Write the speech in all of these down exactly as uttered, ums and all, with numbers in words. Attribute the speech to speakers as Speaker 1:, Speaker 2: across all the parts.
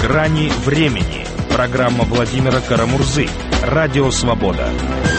Speaker 1: «Грани времени». Программа Владимира Карамурзы. Радио «Свобода».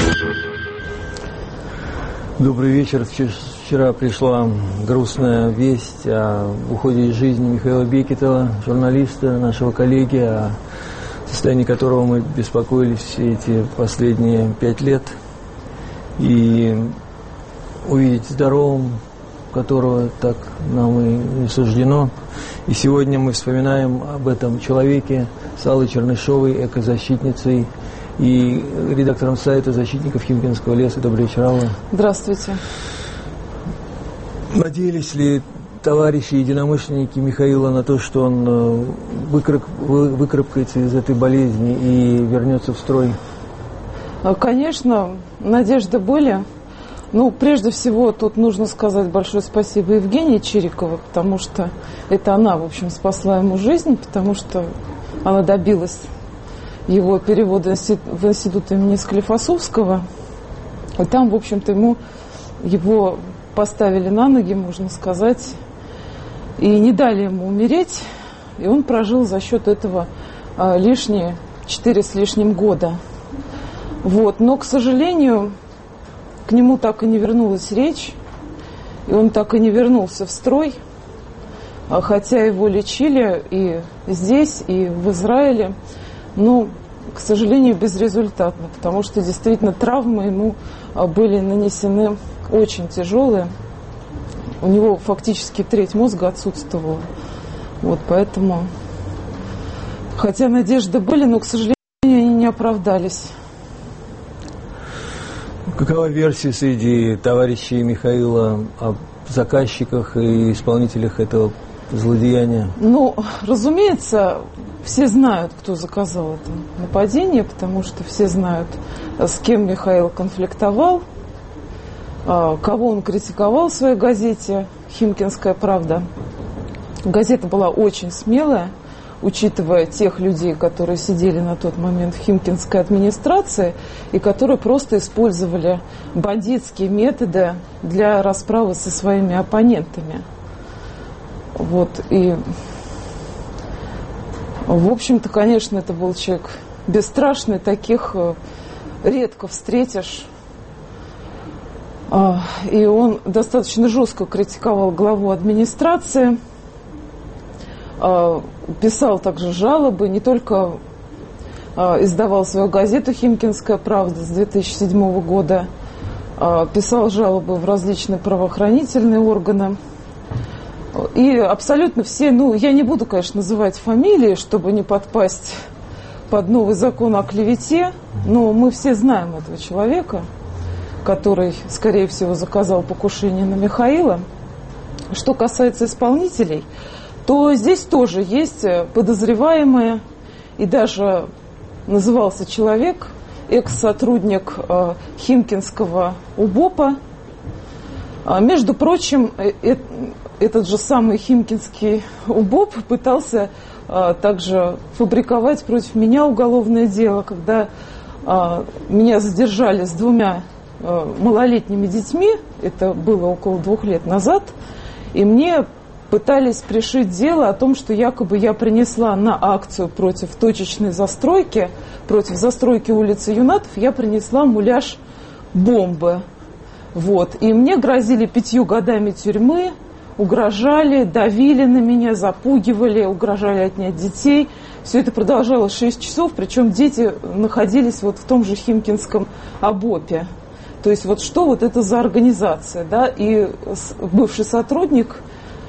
Speaker 2: Добрый вечер. Вчера пришла грустная весть о уходе из жизни Михаила Бекетова, журналиста, нашего коллеги, о состоянии которого мы беспокоились все эти последние пять лет. И увидеть здоровым, которого так нам и не суждено. И сегодня мы вспоминаем об этом человеке с Аллой Чернышовой, экозащитницей и редактором сайта «Защитников Химкинского леса». Добрый вечер, Алла.
Speaker 3: Здравствуйте.
Speaker 2: Надеялись ли товарищи, единомышленники Михаила на то, что он выкрып, выкарабкается из этой болезни и вернется в строй?
Speaker 3: Конечно, надежды были. Ну, прежде всего, тут нужно сказать большое спасибо Евгении Чириковой, потому что это она, в общем, спасла ему жизнь, потому что она добилась его перевода в институт имени Склифосовского. И там, в общем-то, ему его поставили на ноги, можно сказать, и не дали ему умереть. И он прожил за счет этого а, лишние четыре с лишним года. Вот. Но, к сожалению, к нему так и не вернулась речь, и он так и не вернулся в строй, хотя его лечили и здесь, и в Израиле, но, к сожалению, безрезультатно, потому что действительно травмы ему были нанесены очень тяжелые. У него фактически треть мозга отсутствовала. Вот поэтому, хотя надежды были, но, к сожалению, они не оправдались.
Speaker 2: Какова версия среди товарищей Михаила о заказчиках и исполнителях этого злодеяния?
Speaker 3: Ну, разумеется, все знают, кто заказал это нападение, потому что все знают, с кем Михаил конфликтовал, кого он критиковал в своей газете «Химкинская правда». Газета была очень смелая, учитывая тех людей, которые сидели на тот момент в химкинской администрации и которые просто использовали бандитские методы для расправы со своими оппонентами. Вот. И, в общем-то, конечно, это был человек бесстрашный, таких редко встретишь. И он достаточно жестко критиковал главу администрации, писал также жалобы, не только издавал свою газету «Химкинская правда» с две тысячи седьмого года, писал жалобы в различные правоохранительные органы. И абсолютно все, ну, я не буду, конечно, называть фамилии, чтобы не подпасть под новый закон о клевете, но мы все знаем этого человека, который, скорее всего, заказал покушение на Михаила. Что касается исполнителей, то здесь тоже есть подозреваемые, и даже назывался человек, экс-сотрудник э, Химкинского УБОПа. А, между прочим, э, э, этот же самый Химкинский УБОП пытался э, также фабриковать против меня уголовное дело, когда э, меня задержали с двумя э, малолетними детьми, это было около двух лет назад, и мне пытались пришить дело о том, что якобы я принесла на акцию против точечной застройки, против застройки улицы Юнатов, я принесла муляж бомбы. Вот. И мне грозили пятью годами тюрьмы, угрожали, давили на меня, запугивали, угрожали отнять детей. Все это продолжалось шесть часов, причем дети находились вот в том же Химкинском ОБОПе. То есть вот что вот это за организация, да? И бывший сотрудник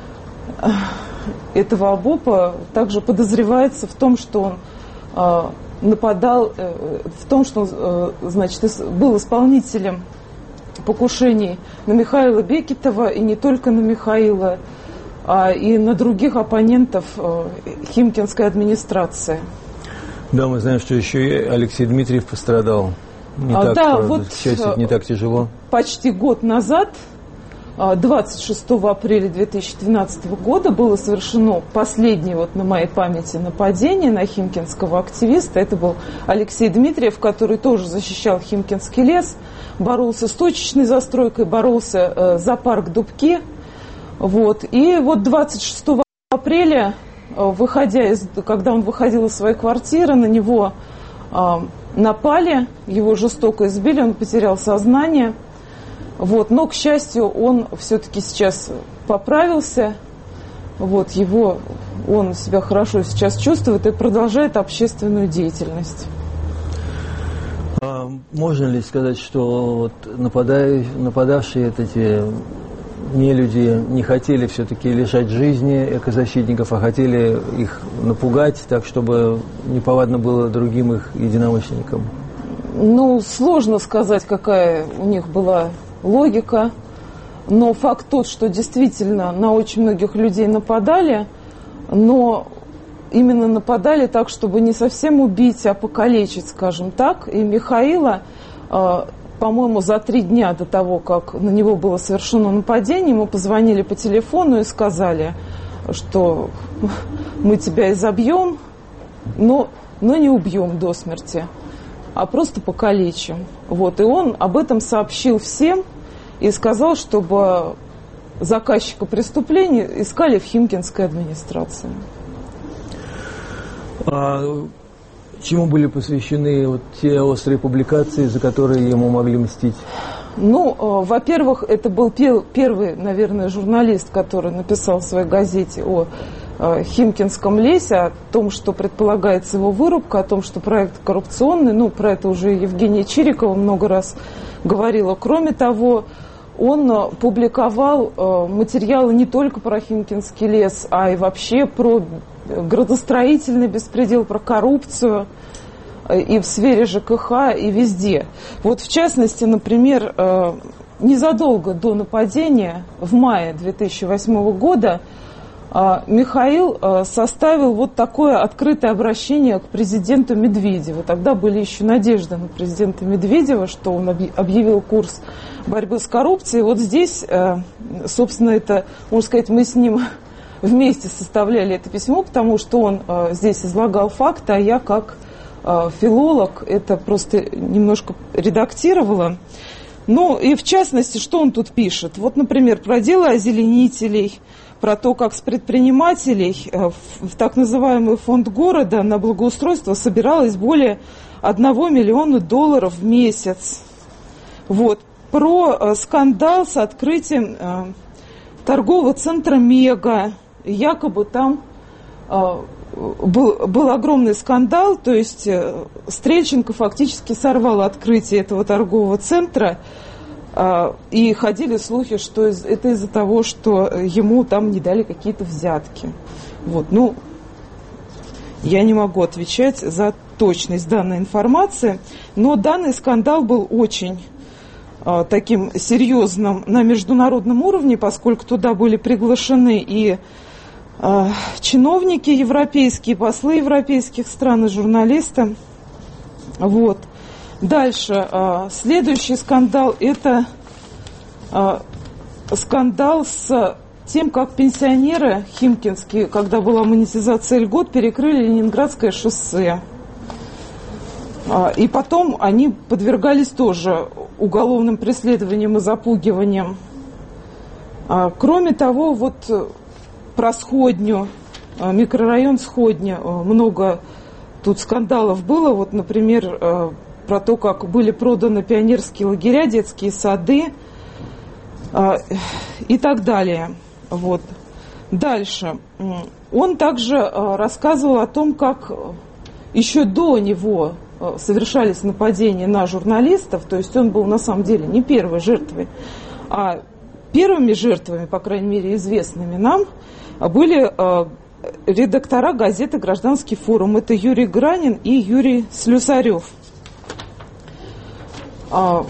Speaker 3: этого ОБОПа также подозревается в том, что он э, нападал, э, в том, что он э, значит, был исполнителем покушений на Михаила Бекетова, и не только на Михаила, а и на других оппонентов э, Химкинской администрации.
Speaker 2: Да, мы знаем, что еще и Алексей Дмитриев пострадал. Не
Speaker 3: а,
Speaker 2: так,
Speaker 3: да,
Speaker 2: правда,
Speaker 3: вот
Speaker 2: счастье, не так тяжело.
Speaker 3: Почти год назад, двадцать шестого апреля две тысячи двенадцатого года, было совершено последнее вот на моей памяти нападение на химкинского активиста. Это был Алексей Дмитриев, который тоже защищал Химкинский лес, боролся с точечной застройкой, боролся э, за парк Дубки. Вот. И вот двадцать шестого апреля выходя из, когда он выходил из своей квартиры, на него напали, его жестоко избили, он потерял сознание. Вот. Но, к счастью, он все-таки сейчас поправился. Вот. Его, он себя хорошо сейчас чувствует и продолжает общественную деятельность.
Speaker 2: А можно ли сказать, что вот нападая, нападавшие эти нелюди не хотели все-таки лишать жизни экозащитников, а хотели их напугать так, чтобы неповадно было другим их единомышленникам?
Speaker 3: Ну, сложно сказать, какая у них была логика, но факт тот, что действительно на очень многих людей нападали, но именно нападали так, чтобы не совсем убить, а покалечить, скажем так. И Михаила, по-моему, за три дня до того, как на него было совершено нападение, ему позвонили по телефону и сказали, что мы тебя изобьем, но, но не убьем до смерти, а просто покалечим. Вот. И он об этом сообщил всем и сказал, чтобы заказчика преступления искали в Химкинской администрации.
Speaker 2: А чему были посвящены вот те острые публикации, за которые ему могли мстить?
Speaker 3: Ну, э, во-первых, это был пер- первый, наверное, журналист, который написал в своей газете о э, Химкинском лесе, о том, что предполагается его вырубка, о том, что проект коррупционный. Ну, про это уже Евгения Чирикова много раз говорила. Кроме того, он э, публиковал э, материалы не только про Химкинский лес, а и вообще про градостроительный беспредел, про коррупцию и в сфере ЖКХ, и везде. Вот в частности, например, незадолго до нападения, в мае две тысячи восьмого года, Михаил составил вот такое открытое обращение к президенту Медведеву. Тогда были еще надежды на президента Медведева, что он объявил курс борьбы с коррупцией. Вот здесь, собственно, это, можно сказать, мы с ним вместе составляли это письмо, потому что он э, здесь излагал факты, а я как э, филолог это просто немножко редактировала. Ну и в частности, что он тут пишет? Вот, например, про дело озеленителей, про то, как с предпринимателей э, в, в так называемый фонд города на благоустройство собиралось более одного миллиона долларов в месяц. Вот. Про э, скандал с открытием э, торгового центра «Мега». Якобы там э, был, был огромный скандал, то есть э, Стрельченко фактически сорвал открытие этого торгового центра, э, и ходили слухи, что из, это из-за того, что ему там не дали какие-то взятки. Вот, ну, я не могу отвечать за точность данной информации, но данный скандал был очень э, таким серьезным на международном уровне, поскольку туда были приглашены и чиновники европейские, послы европейских стран и журналисты. Вот. Дальше. Следующий скандал – это скандал с тем, как пенсионеры химкинские, когда была монетизация льгот, перекрыли Ленинградское шоссе. И потом они подвергались тоже уголовным преследованиям и запугиваниям. Кроме того, вот про Сходню, микрорайон Сходня, много тут скандалов было. Вот, например, про то, как были проданы пионерские лагеря, детские сады и так далее. Вот. Дальше. Он также рассказывал о том, как еще до него совершались нападения на журналистов, то есть он был на самом деле не первой жертвой, а первыми жертвами, по крайней мере, известными нам, были э, редактора газеты «Гражданский форум». Это Юрий Гранин и Юрий Слюсарев. А,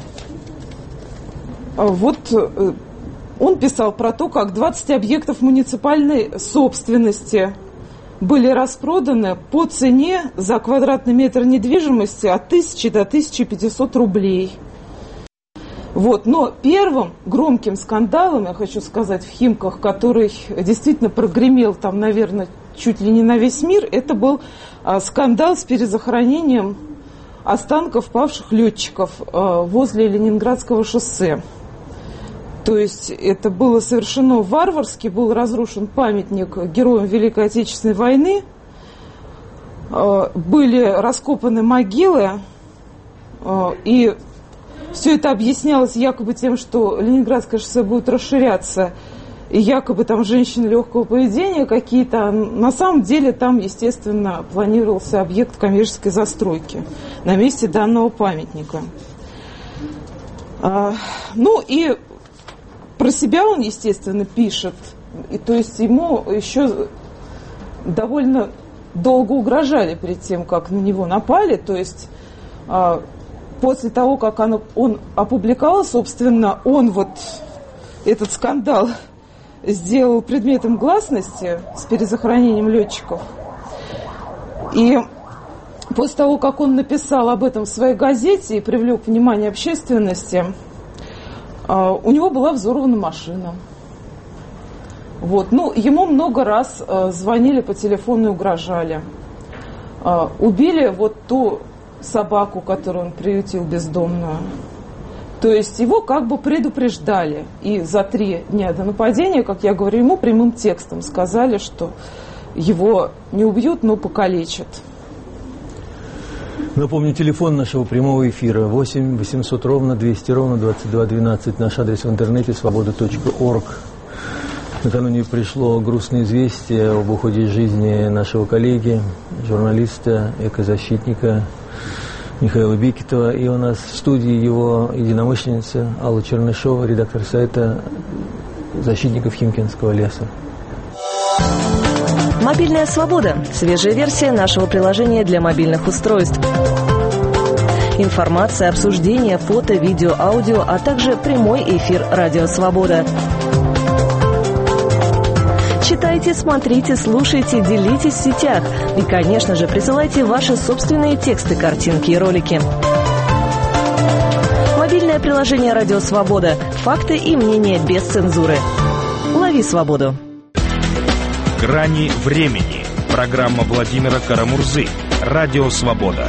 Speaker 3: а вот э, он писал про то, как двадцать объектов муниципальной собственности были распроданы по цене за квадратный метр недвижимости от тысячи до тысячи пятисот рублей. Вот. Но первым громким скандалом, я хочу сказать, в Химках, который действительно прогремел там, наверное, чуть ли не на весь мир, это был а, скандал с перезахоронением останков павших летчиков а, возле Ленинградского шоссе. То есть это было совершено варварски, был разрушен памятник героям Великой Отечественной войны, были раскопаны могилы, и все это объяснялось якобы тем, что Ленинградское шоссе будет расширяться, и якобы там женщины легкого поведения какие-то. На самом деле там, естественно, планировался объект коммерческой застройки на месте данного памятника. Ну и про себя он, естественно, пишет. И, то есть ему еще довольно долго угрожали перед тем, как на него напали. То есть а, после того, как он, он опубликовал, собственно, он вот этот скандал сделал предметом гласности с перезахоронением летчиков. И после того, как он написал об этом в своей газете и привлек внимание общественности, у него была взорвана машина. Вот. Ну, ему много раз звонили по телефону и угрожали. Убили вот ту собаку, которую он приютил бездомную. То есть его как бы предупреждали. И за три дня до нападения, как я говорю, ему прямым текстом сказали, что его не убьют, но покалечат.
Speaker 2: Напомню, телефон нашего прямого эфира восемь восемьсот ровно двести ровно двадцать два двенадцать. Наш адрес в интернете свобода точка орг. Накануне пришло грустное известие об уходе из жизни нашего коллеги, журналиста, экозащитника Михаила Бекетова. И у нас в студии его единомышленница Алла Чернышова, редактор сайта защитников Химкинского леса.
Speaker 4: Мобильная свобода. Свежая версия нашего приложения для мобильных устройств. Информация, обсуждение, фото, видео, аудио, а также прямой эфир «Радио Свобода». Читайте, смотрите, слушайте, делитесь в сетях. И, конечно же, присылайте ваши собственные тексты, картинки и ролики. Мобильное приложение «Радио Свобода». Факты и мнения без цензуры. Лови свободу.
Speaker 1: «Грани времени». Программа Владимира Карамурзы. Радио Свобода.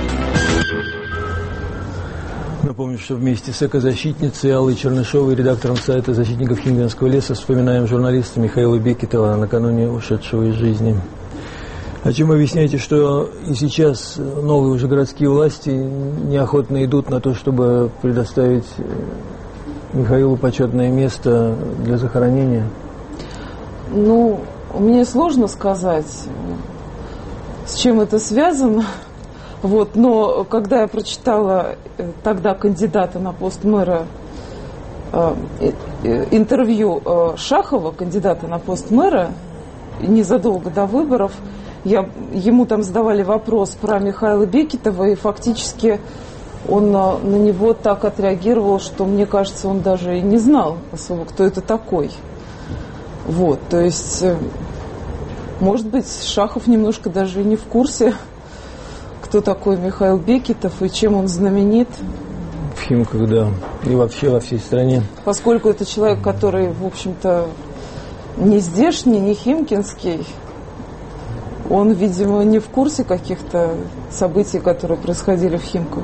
Speaker 2: Напомню, что вместе с экозащитницей Аллой Чернышовой, редактором сайта защитников Химкинского леса, вспоминаем журналиста Михаила Бекетова, накануне ушедшего из жизни. О чем вы объясняете, что и сейчас новые уже городские власти неохотно идут на то, чтобы предоставить Михаилу почетное место для захоронения?
Speaker 3: Ну, мне сложно сказать, с чем это связано. Вот, но когда я прочитала тогда кандидата на пост мэра, э, э, интервью э, Шахова, кандидата на пост мэра, незадолго до выборов, я, ему там задавали вопрос про Михаила Бекетова, и фактически он на, на него так отреагировал, что, мне кажется, он даже и не знал особо, кто это такой. Вот, то есть, может быть, Шахов немножко даже и не в курсе, кто такой Михаил Бекетов и чем он знаменит.
Speaker 2: В Химках, да, и вообще во всей стране.
Speaker 3: Поскольку это человек, который, в общем-то, не здешний, не химкинский, он, видимо, не в курсе каких-то событий, которые происходили в Химках.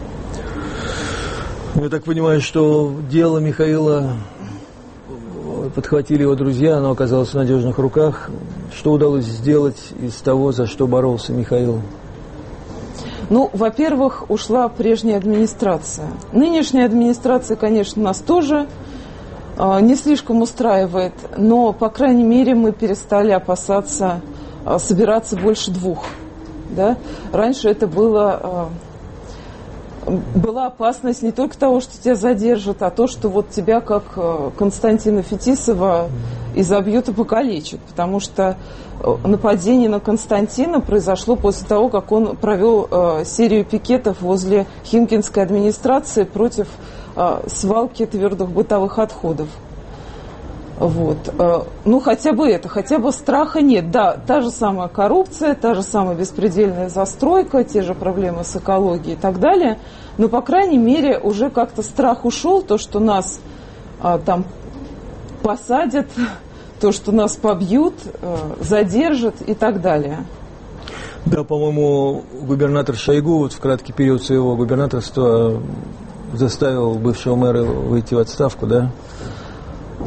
Speaker 2: Я так понимаю, что дело Михаила подхватили его друзья, оно оказалось в надежных руках. Что удалось сделать из того, за что боролся Михаил?
Speaker 3: Ну, во-первых, ушла прежняя администрация. Нынешняя администрация, конечно, нас тоже э, не слишком устраивает, но, по крайней мере, мы перестали опасаться э, собираться больше двух. Да? Раньше это было... Э, была опасность не только того, что тебя задержат, а то, что вот тебя, как Константина Фетисова, изобьют и покалечат. Потому что нападение на Константина произошло после того, как он провел э, серию пикетов возле Химкинской администрации против э, свалки твердых бытовых отходов. Вот. Э, ну, хотя бы это, хотя бы страха нет. Да, та же самая коррупция, та же самая беспредельная застройка, те же проблемы с экологией и так далее. Но, по крайней мере, уже как-то страх ушел, то, что нас э, там посадят, то, что нас побьют, э, задержат и так далее.
Speaker 2: Да, по-моему, губернатор Шойгу вот в краткий период своего губернаторства заставил бывшего мэра выйти в отставку, да?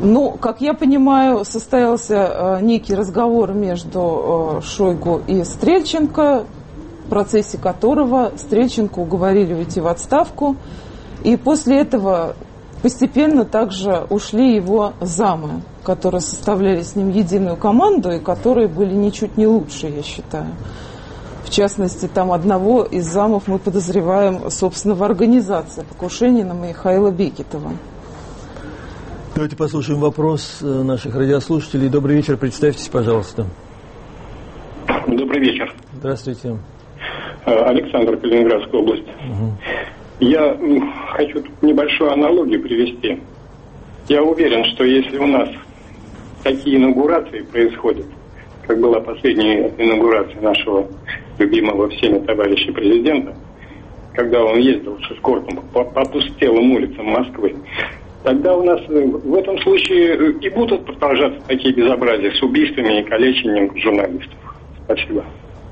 Speaker 3: Ну, как я понимаю, состоялся некий разговор между Шойгу и Стрельченко, в процессе которого Стрельченко уговорили уйти в отставку. И после этого постепенно также ушли его замы, которые составляли с ним единую команду и которые были ничуть не лучше, я считаю. В частности, там одного из замов мы подозреваем, собственно, в организации покушения на Михаила Бекетова.
Speaker 2: Давайте послушаем вопрос наших радиослушателей. Добрый вечер, представьтесь, пожалуйста.
Speaker 5: Добрый вечер.
Speaker 2: Здравствуйте.
Speaker 5: Александр, Калининградская область.
Speaker 2: Угу.
Speaker 5: Я хочу тут небольшую аналогию привести. Я уверен, что если у нас такие инаугурации происходят, как была последняя инаугурация нашего любимого всеми товарища президента, когда он ездил с эскортом по опустелым улицам Москвы, тогда у нас в этом случае и будут продолжаться такие безобразия с убийствами и калечением журналистов. Спасибо.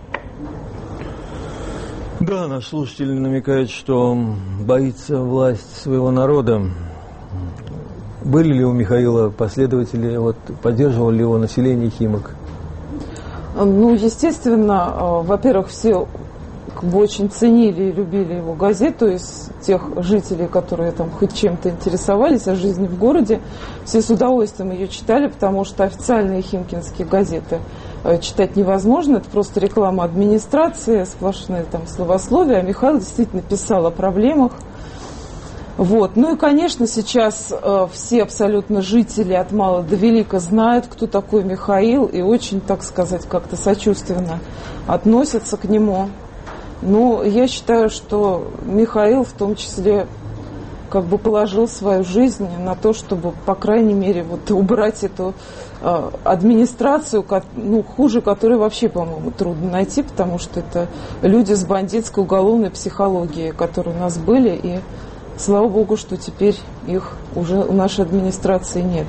Speaker 2: Да, наш слушатель намекает, что боится власть своего народа. Были ли у Михаила последователи, вот, поддерживало ли его население Химок?
Speaker 3: Ну, естественно, во-первых, все как бы очень ценили и любили его газету из тех жителей, которые там хоть чем-то интересовались о жизни в городе. Все с удовольствием ее читали, потому что официальные химкинские газеты читать невозможно. Это просто реклама администрации, сплошные там словословия. А Михаил действительно писал о проблемах. Вот. Ну и, конечно, сейчас э, все абсолютно жители от мала до велика знают, кто такой Михаил, и очень, так сказать, как-то сочувственно относятся к нему. Но я считаю, что Михаил в том числе как бы положил свою жизнь на то, чтобы, по крайней мере, вот, убрать эту э, администрацию, ну, хуже которой вообще, по-моему, трудно найти, потому что это люди с бандитской уголовной психологией, которые у нас были, и слава богу, что теперь их уже у нашей администрации нет.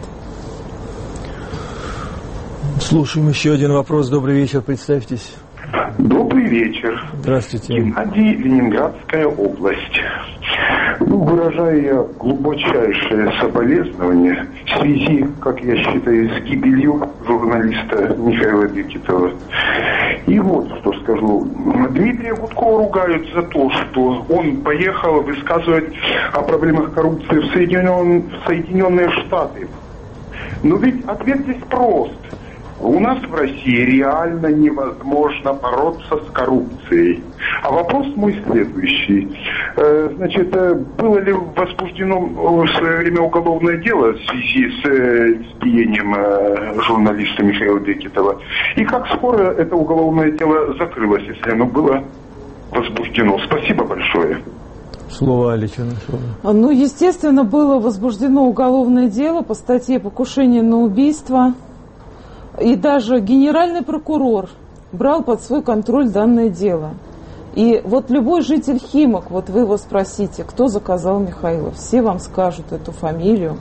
Speaker 2: Слушаем еще один вопрос. Добрый вечер, представьтесь.
Speaker 6: Добрый вечер.
Speaker 2: Здравствуйте.
Speaker 6: Геннадий, Ленинградская область. Ну, выражаю я глубочайшее соболезнование в связи, как я считаю, с гибелью журналиста Михаила Бекетова. И вот что скажу. Дмитрия Гудкова ругают за то, что он поехал высказывать о проблемах коррупции в, Соединен... в Соединенные Штаты. Но ведь ответ здесь прост. У нас в России реально невозможно бороться с коррупцией. А вопрос мой следующий. Значит, было ли возбуждено в свое время уголовное дело в связи с избиением журналиста Михаила Бекетова? И как скоро это уголовное дело закрылось, если оно было возбуждено? Спасибо большое.
Speaker 2: Слово Аличина.
Speaker 3: Ну, естественно, было возбуждено уголовное дело по статье «Покушение на убийство». И даже генеральный прокурор брал под свой контроль данное дело. И вот любой житель Химок, вот вы его спросите, кто заказал Михаила, все вам скажут эту фамилию.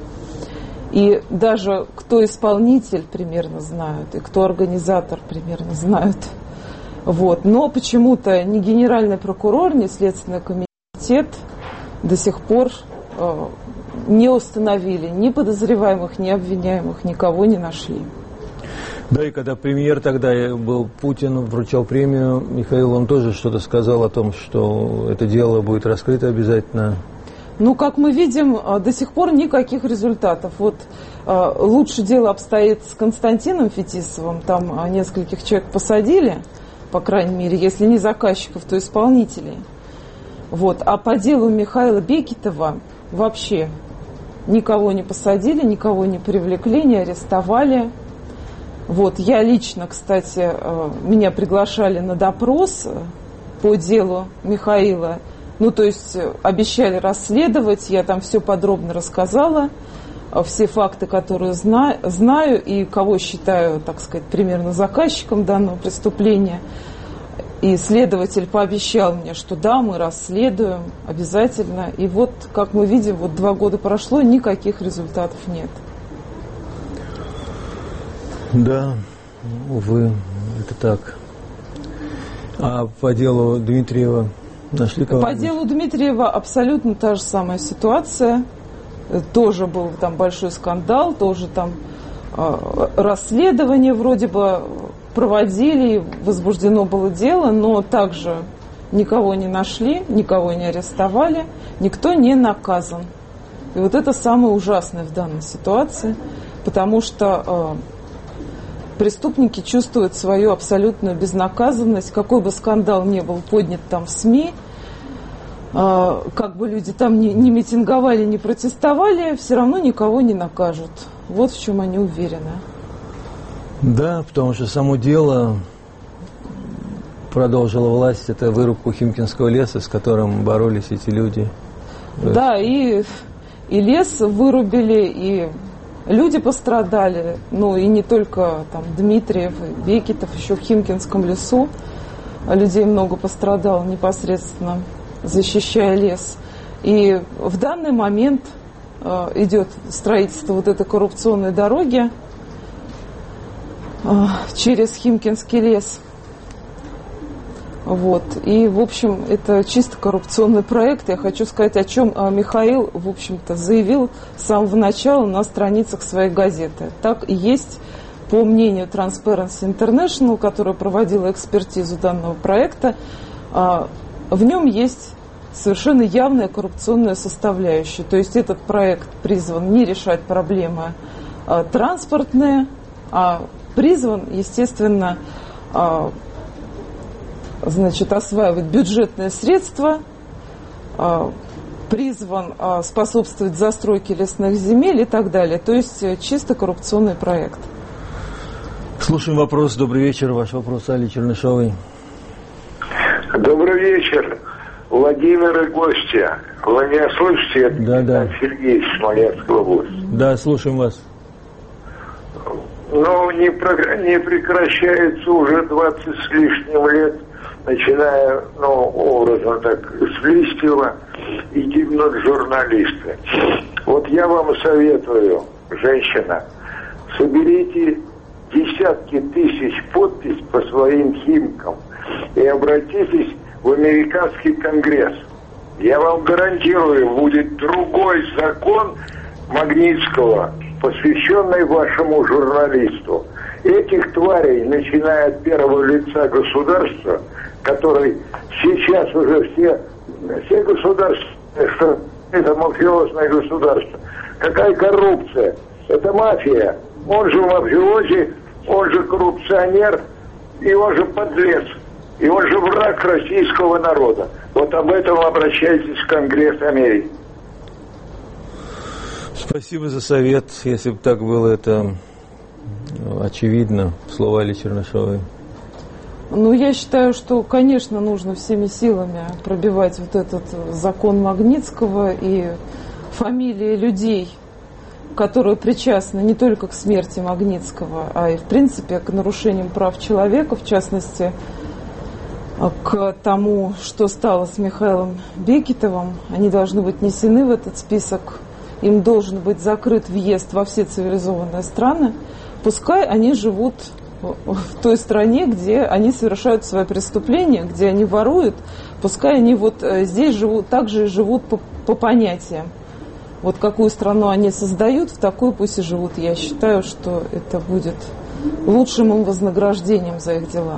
Speaker 3: И даже кто исполнитель примерно знают, и кто организатор примерно знают. Вот. Но почему-то ни генеральный прокурор, ни Следственный комитет до сих пор э, не установили ни подозреваемых, ни обвиняемых, никого не нашли.
Speaker 2: Да, и когда премьер тогда был Путин, вручал премию, Михаил, он тоже что-то сказал о том, что это дело будет раскрыто обязательно.
Speaker 3: Ну, как мы видим, до сих пор никаких результатов. Вот лучше дело обстоит с Константином Фетисовым, там нескольких человек посадили, по крайней мере, если не заказчиков, то исполнителей. Вот. А по делу Михаила Бекетова вообще никого не посадили, никого не привлекли, не арестовали. Вот, я лично, кстати, меня приглашали на допрос по делу Михаила. Ну, то есть обещали расследовать, я там все подробно рассказала, все факты, которые знаю, знаю и кого считаю, так сказать, примерно заказчиком данного преступления. И следователь пообещал мне, что да, мы расследуем обязательно. И вот, как мы видим, вот два года прошло, никаких результатов нет.
Speaker 2: Да, увы, это так. А по делу Дмитриева нашли кого-нибудь?
Speaker 3: По делу Дмитриева абсолютно та же самая ситуация. тоже был там большой скандал, тоже там э, расследование вроде бы проводили, возбуждено было дело, но также никого не нашли, никого не арестовали, никто не наказан. И вот это самое ужасное в данной ситуации, потому что э, преступники чувствуют свою абсолютную безнаказанность, какой бы скандал ни был поднят там в СМИ, э, как бы люди там ни, ни митинговали, ни протестовали, все равно никого не накажут. Вот в чем они уверены.
Speaker 2: Да, потому что само дело продолжила власть, это вырубку Химкинского леса, с которым боролись эти люди.
Speaker 3: Да, и, и лес вырубили, и люди пострадали. Ну, и не только там Дмитриев, и Бекетов, еще в Химкинском лесу людей много пострадало непосредственно, защищая лес. И в данный момент э, идет строительство вот этой коррупционной дороги через Химкинский лес. Вот. И, в общем, это чисто коррупционный проект. Я хочу сказать, о чем Михаил, в общем-то, заявил с самого начала на страницах своей газеты. Так и есть, по мнению Transparency International, которая проводила экспертизу данного проекта, в нем есть совершенно явная коррупционная составляющая. То есть этот проект призван не решать проблемы транспортные, а призван, естественно, значит, осваивать бюджетные средства, призван способствовать застройке лесных земель и так далее. То есть чисто коррупционный проект.
Speaker 2: Слушаем вопрос. Добрый вечер. Ваш вопрос, Али Чернышовой.
Speaker 7: Добрый вечер, Владимир и гостья. Вы меня слышите?
Speaker 2: Да, да.
Speaker 7: Сергей, Смоленская область.
Speaker 2: Да, слушаем вас.
Speaker 7: Но не, про, не прекращается уже двадцать с лишним лет, начиная, ну, образно так, с Листьева, и гибнут журналисты. Вот я вам советую, женщина, соберите десятки тысяч подписей по своим химкам и обратитесь в американский конгресс. Я вам гарантирую, будет другой закон Магнитского, посвященный вашему журналисту. Этих тварей, начиная от первого лица государства, который сейчас уже все, все государства, что это мафиозное государство. Какая коррупция? Это мафия. Он же мафиози, он же коррупционер, и он же подлец, и он же враг российского народа. Вот об этом обращайтесь в Конгресс Америки.
Speaker 2: Спасибо за совет. Если бы так было, это очевидно. Слова Али Чернышовой.
Speaker 3: Ну, я считаю, что, конечно, нужно всеми силами пробивать вот этот закон Магнитского и фамилии людей, которые причастны не только к смерти Магнитского, а и, в принципе, к нарушениям прав человека, в частности, к тому, что стало с Михаилом Бекетовым. Они должны быть внесены в этот список. Им должен быть закрыт въезд во все цивилизованные страны. Пускай они живут в той стране, где они совершают свои преступления, где они воруют. Пускай они вот здесь живут, также и живут по, по понятиям. Вот какую страну они создают, в такую пусть и живут. Я считаю, что это будет лучшим им вознаграждением за их дела.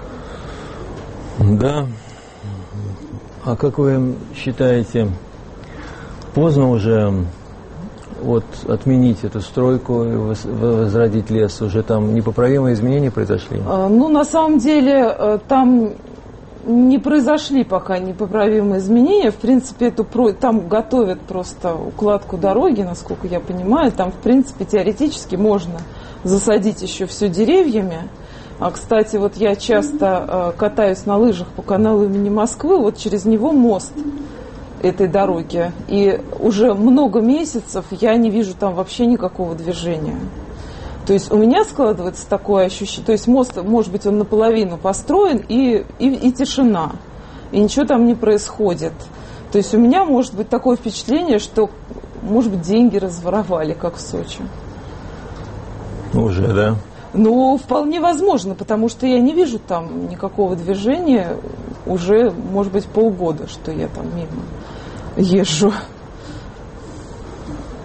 Speaker 2: Да. А как вы считаете, поздно уже вот отменить эту стройку и возродить лес? Уже там непоправимые изменения произошли?
Speaker 3: Ну, на самом деле, там не произошли пока непоправимые изменения. В принципе, эту, там готовят просто укладку дороги, насколько я понимаю. Там, в принципе, теоретически можно засадить еще все деревьями. А, кстати, вот я часто катаюсь на лыжах по каналу имени Москвы, вот через него мост этой дороги. И уже много месяцев я не вижу там вообще никакого движения. То есть у меня складывается такое ощущение, то есть мост, может быть, он наполовину построен, и, и, и тишина, и ничего там не происходит. То есть у меня может быть такое впечатление, что, может быть, деньги разворовали, как в Сочи.
Speaker 2: Уже, да?
Speaker 3: Ну, вполне возможно, потому что я не вижу там никакого движения уже, может быть, полгода, что я там мимо езжу.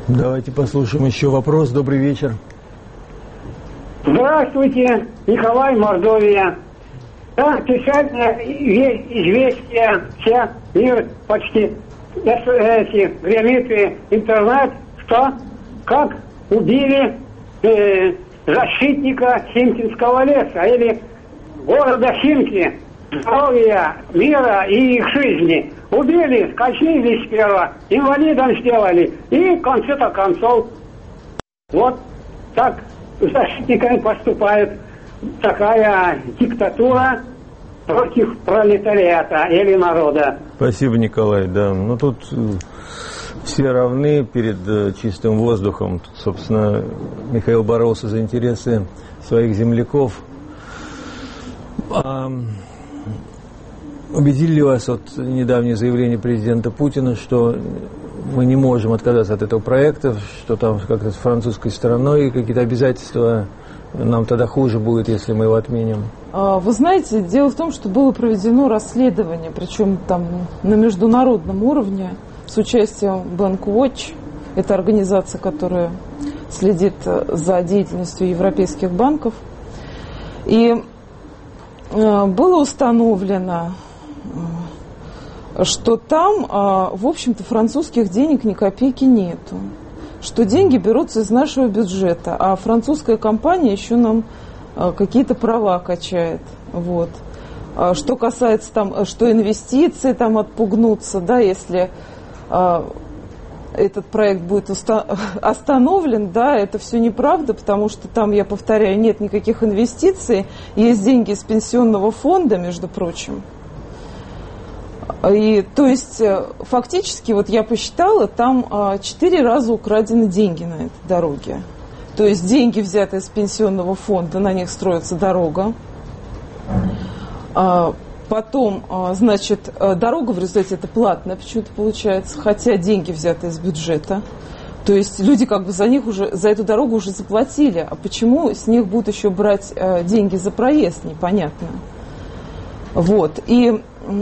Speaker 2: Давайте послушаем еще вопрос. Добрый вечер.
Speaker 8: Здравствуйте, Николай, Мордовия. Да, печально известия, все, мир почти, эти гремиты, интернет, что, как убили э, защитника Химкинского леса, или города Химки, здоровья, мира и их жизни. Убили, казнили сперва, инвалидом сделали, и в конце-то концов, вот так с защитниками поступает такая диктатура против пролетариата или народа.
Speaker 2: Спасибо, Николай, да. Ну, тут все равны перед чистым воздухом. Тут, собственно, Михаил боролся за интересы своих земляков. А убедили ли вас вот недавнее заявление президента Путина, что мы не можем отказаться от этого проекта, что там как-то с французской стороной какие-то обязательства, нам тогда хуже будет, если мы его отменим?
Speaker 3: Вы знаете, дело в том, что было проведено расследование, причем там на международном уровне, с участием Bankwatch, это организация, которая следит за деятельностью европейских банков. И было установлено, что там, в общем-то, французских денег ни копейки нету. Что деньги берутся из нашего бюджета, а французская компания еще нам какие-то права качает. Вот. Что касается там, что инвестиции там отпугнутся, да, если этот проект будет остановлен, да, это все неправда, потому что там, я повторяю, нет никаких инвестиций, есть деньги из пенсионного фонда, между прочим. И, то есть, фактически, вот я посчитала, там четыре раза украдены деньги на этой дороге. То есть, деньги взяты из пенсионного фонда, на них строится дорога. Потом, значит, дорога в результате это платная почему-то получается, хотя деньги взяты из бюджета. То есть, люди как бы за них уже, за эту дорогу уже заплатили. А почему с них будут еще брать деньги за проезд, непонятно. Вот. И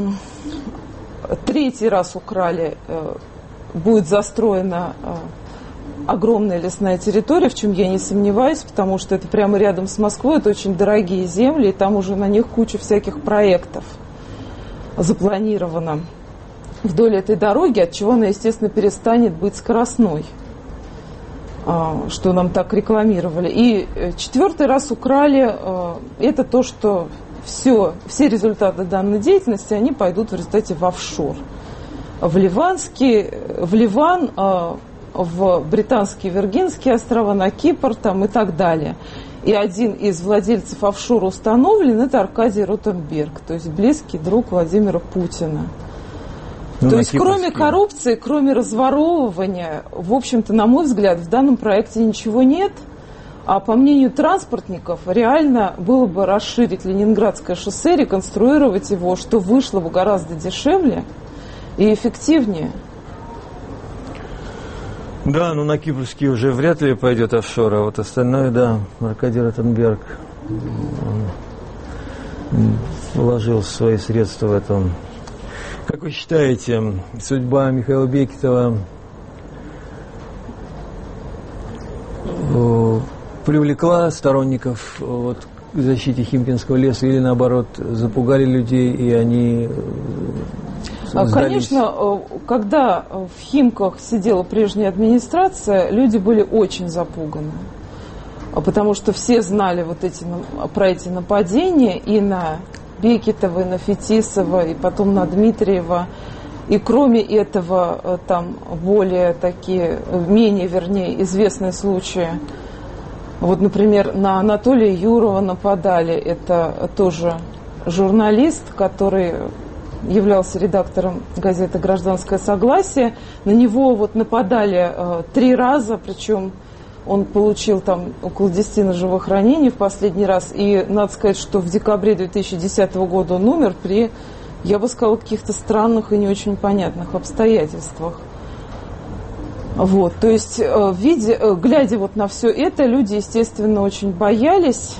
Speaker 3: третий раз украли, будет застроена огромная лесная территория, в чем я не сомневаюсь, потому что это прямо рядом с Москвой, это очень дорогие земли, и там уже на них куча всяких проектов запланировано вдоль этой дороги, от чего она, естественно, перестанет быть скоростной, что нам так рекламировали. И четвертый раз украли, это то, что все, все результаты данной деятельности, они пойдут в результате в офшор. В Ливанский, в Ливан, в британские Виргинские острова, на Кипр там, и так далее. И один из владельцев офшора установлен, это Аркадий Ротенберг, то есть близкий друг Владимира Путина. Ну, то есть кроме коррупции, кроме разворовывания, в общем-то, на мой взгляд, в данном проекте ничего нет. А по мнению транспортников, реально было бы расширить Ленинградское шоссе, реконструировать его, что вышло бы гораздо дешевле и эффективнее.
Speaker 2: Да, ну на Кипрский уже вряд ли пойдет офшор, а вот остальное, да, Аркадий Ротенберг вложил свои средства в это. Как вы считаете, судьба Михаила Бекетова привлекла сторонников вот, к защите Химкинского леса или, наоборот, запугали людей, и они сдались?
Speaker 3: Конечно, когда в Химках сидела прежняя администрация, люди были очень запуганы, потому что все знали вот эти, про эти нападения и на Бекетова, и на Фетисова, и потом на Дмитриева. И кроме этого, там более такие, менее, вернее, известные случаи. Вот, например, на Анатолия Юрова нападали. Это тоже журналист, который являлся редактором газеты «Гражданское согласие». На него вот нападали э, три раза, причем он получил там около десяти ножевых ранений в последний раз. И надо сказать, что в декабре две тысячи десятого года он умер при, я бы сказала, каких-то странных и не очень понятных обстоятельствах. Вот, то есть, э, видя, э, глядя вот на все это, люди, естественно, очень боялись.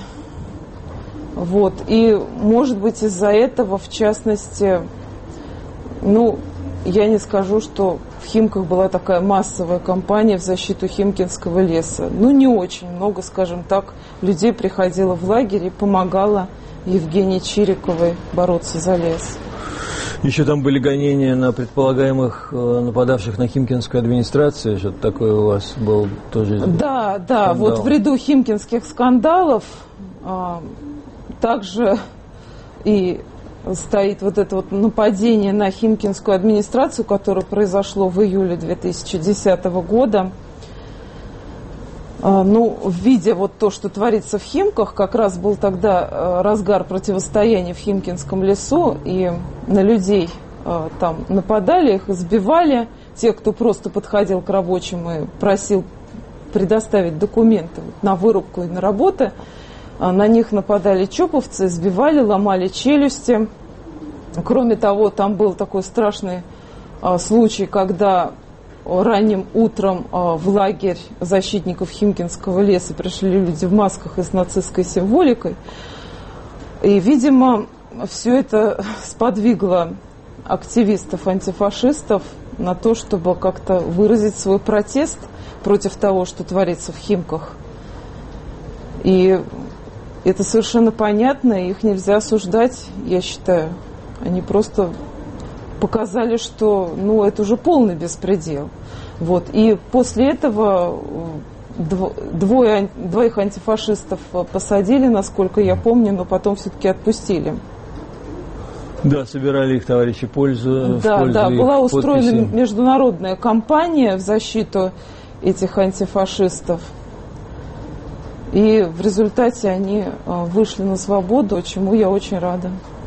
Speaker 3: Вот, и, может быть, из-за этого, в частности, ну, я не скажу, что в Химках была такая массовая кампания в защиту Химкинского леса. Ну, не очень много, скажем так, людей приходило в лагерь и помогало Евгении Чириковой бороться за лес.
Speaker 2: Еще там были гонения на предполагаемых нападавших на Химкинскую администрацию. Что-то такое у вас был тоже
Speaker 3: Да, да.
Speaker 2: скандал.
Speaker 3: Вот в ряду химкинских скандалов а, также и стоит вот это вот нападение на Химкинскую администрацию, которое произошло в июле две тысячи десятого года. Ну, видя вот то, что творится в Химках, как раз был тогда разгар противостояния в Химкинском лесу, и на людей там нападали, их избивали. Те, кто просто подходил к рабочим и просил предоставить документы на вырубку и на работы, на них нападали чоповцы, избивали, ломали челюсти. Кроме того, там был такой страшный случай, когда ранним утром в лагерь защитников Химкинского леса пришли люди в масках и с нацистской символикой. И, видимо, все это сподвигло активистов, антифашистов на то, чтобы как-то выразить свой протест против того, что творится в Химках. И это совершенно понятно, их нельзя осуждать, я считаю. Они просто показали, что ну, это уже полный беспредел. Вот. И после этого двое, двоих антифашистов посадили, насколько я помню, но потом все-таки отпустили.
Speaker 2: Да, собирали их товарищи пользу.
Speaker 3: Да,
Speaker 2: в пользу
Speaker 3: да, была устроена
Speaker 2: подписи.
Speaker 3: Международная кампания в защиту этих антифашистов. И в результате они вышли на свободу, чему я очень рада.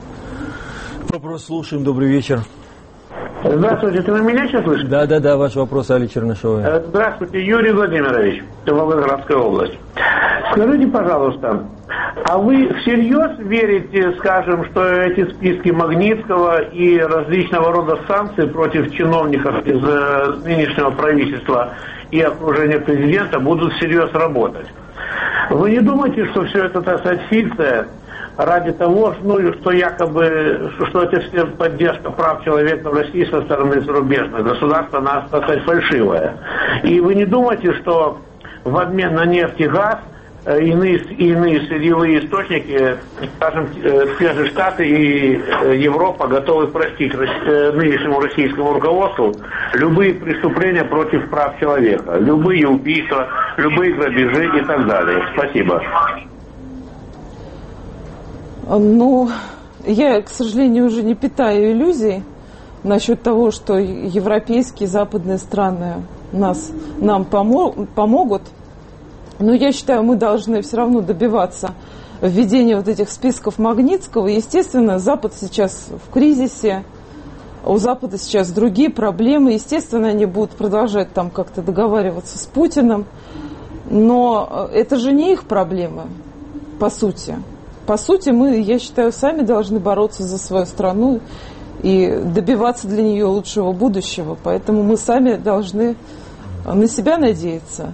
Speaker 2: Вопрос слушаем. Добрый вечер.
Speaker 9: Здравствуйте, ты на меня сейчас слышишь?
Speaker 2: Да, да, да, ваш вопрос, Али Чернышовой.
Speaker 9: Здравствуйте, Юрий Владимирович, Волгоградская область. Скажите, пожалуйста, а вы всерьез верите, скажем, что эти списки Магнитского и различного рода санкции против чиновников из нынешнего правительства и окружения президента будут всерьез работать? Вы не думаете, что все это, так сказать, фикция ради того, ну, что якобы, что это все поддержка прав человека в России со стороны зарубежных государств, она, так сказать, фальшивая? И вы не думаете, что в обмен на нефть и газ иные, иные сырьевые источники, скажем, те же Штаты и Европа готовы простить нынешнему российскому руководству любые преступления против прав человека, любые убийства, любые грабежи и так далее? Спасибо.
Speaker 3: Ну, я, к сожалению, уже не питаю иллюзий насчет того, что европейские, западные страны нас, нам помо- помогут. Но я считаю, мы должны все равно добиваться введения вот этих списков Магнитского. Естественно, Запад сейчас в кризисе, у Запада сейчас другие проблемы. Естественно, они будут продолжать там как-то договариваться с Путиным. Но это же не их проблемы, по сути. По сути, мы, я считаю, сами должны бороться за свою страну и добиваться для нее лучшего будущего. Поэтому мы сами должны на себя надеяться.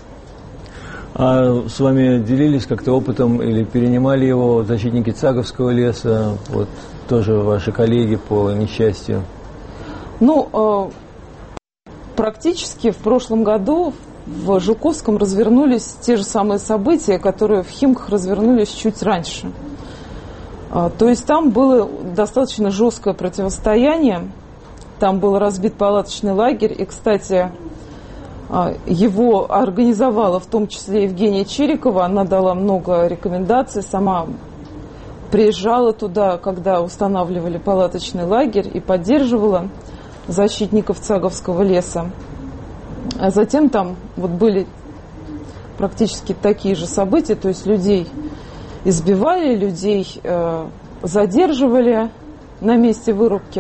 Speaker 2: А с вами делились как-то опытом или перенимали его защитники Цаговского леса, вот тоже ваши коллеги по несчастью?
Speaker 3: Ну, практически в прошлом году в Жуковском развернулись те же самые события, которые в Химках развернулись чуть раньше. То есть там было достаточно жесткое противостояние, там был разбит палаточный лагерь, и, кстати, его организовала в том числе Евгения Чирикова, она дала много рекомендаций, сама приезжала туда, когда устанавливали палаточный лагерь, и поддерживала защитников Цаговского леса. А затем там вот были практически такие же события, то есть людей избивали, людей э, задерживали на месте вырубки.